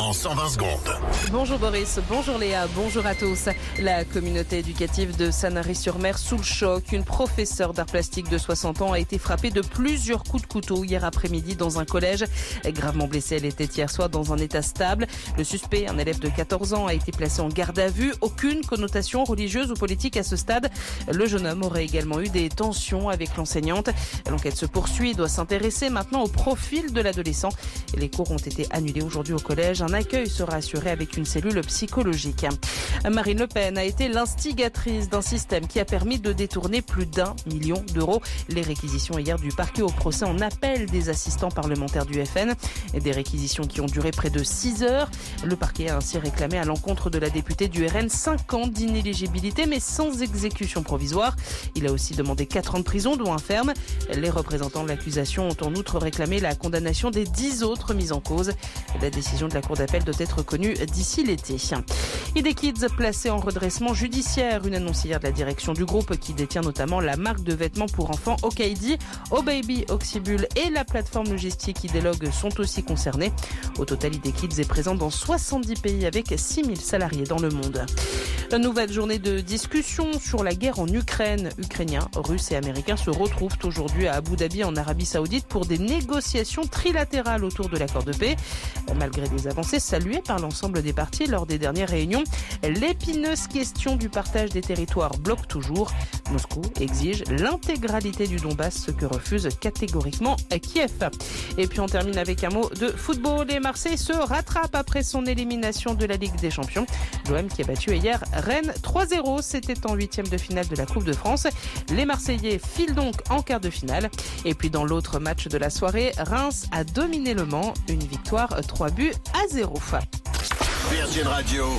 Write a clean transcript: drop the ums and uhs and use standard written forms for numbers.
en 120 secondes. Bonjour Boris, bonjour Léa, bonjour à tous. La communauté éducative de Sanary-sur-Mer sous le choc. Une professeure d'art plastique de 60 ans a été frappée de plusieurs coups de couteau hier après-midi dans un collège. Gravement blessée, elle était hier soir dans un état stable. Le suspect, un élève de 14 ans, a été placé en garde à vue. Aucune connotation religieuse ou politique à ce stade. Le jeune homme aurait également eu des tensions avec l'enseignante. L'enquête se poursuit et doit s'intéresser maintenant au profil de l'adolescent. Les cours ont été annulés aujourd'hui au collège. Un accueil sera assuré avec une cellule psychologique. Marine Le Pen a été l'instigatrice d'un système qui a permis de détourner plus d'1 million d'euros. Les réquisitions hier du parquet au procès en appel des assistants parlementaires du FN. Des réquisitions qui ont duré près de 6 heures. Le parquet a ainsi réclamé à l'encontre de la députée du RN 5 ans d'inéligibilité mais sans exécution provisoire. Il a aussi demandé 4 ans de prison dont un ferme. Les représentants de l'accusation ont en outre réclamé la condamnation des 10 autres mises en cause. La décision de la Cour d'appel doit être connue d'ici l'été. ID Kids placé en redressement judiciaire. Une annonce hier de la direction du groupe qui détient notamment la marque de vêtements pour enfants Okaidi, Obaby, Oxybul et la plateforme logistique Idealog sont aussi concernés. Au total, ID Kids est présent dans 70 pays avec 6000 salariés dans le monde. Une nouvelle journée de discussion sur la guerre en Ukraine. Ukrainiens, Russes et Américains se retrouvent aujourd'hui à Abu Dhabi en Arabie Saoudite pour des négociations trilatérales autour de l'accord de paix. Malgré des avancées saluées par l'ensemble des parties lors des dernières réunions, l'épineuse question du partage des territoires bloque toujours. Moscou exige l'intégralité du Donbass, ce que refuse catégoriquement Kiev. Et puis on termine avec un mot de football. Et Marseille se rattrape après son élimination de la Ligue des Champions. L'OM qui a battu hier Rennes 3-0. C'était en 8e de finale de la Coupe de France. Les Marseillais filent donc en quart de finale. Et puis dans l'autre match de la soirée, Reims a dominé Le Mans. Une victoire 3-0. Virgin Radio.